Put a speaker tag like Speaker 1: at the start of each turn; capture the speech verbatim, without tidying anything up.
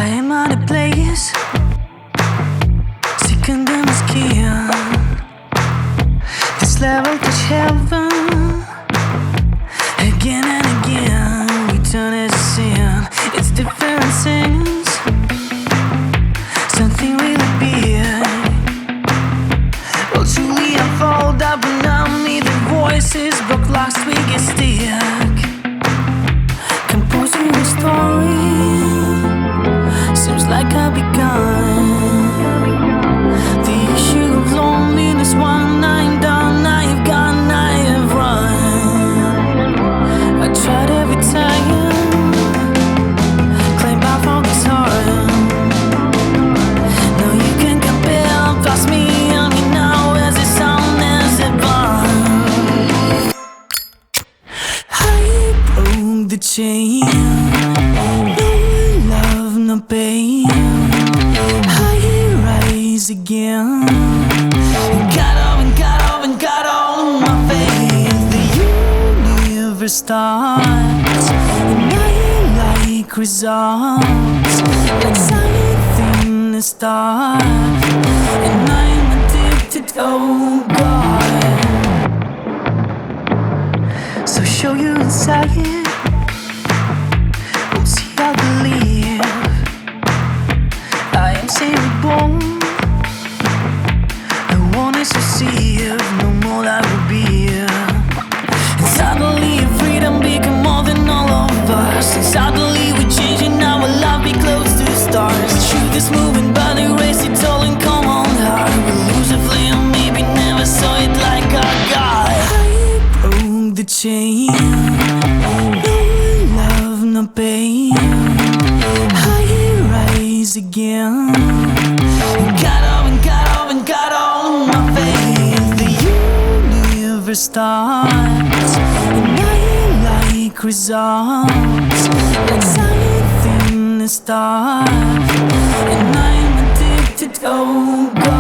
Speaker 1: am at a place second in my skin. This level touch heaven again and again. We turn it to sin. It's different sins, something really big. Well, truly I fall down, but now me the voices broke last week is stick. Composing a story seems like I've begun. The issue of loneliness, one I'm done, I've gone, I have run. I tried every time, claim back all the time. No, you can compel, pass me on me now as it sound as it burn. I broke the chain, no love, no pain. Again, got up and got up and got on my face. The universe starts, and I like results, like something to start, and I'm addicted. Oh God, so show you inside it. We'll see, I believe I am saying reborn. To see if no more that will be. And suddenly freedom become more than all of us. And suddenly we're changing our love, be close to the stars. Shoot this moving but erase it all and come on hard. We'll lose a flame, maybe never saw it like I got. I broke the chain, no love, no pain. I rise again, got up and got up and got on my face. The universe starts, and I like results, like something to start, and I'm addicted. Oh God.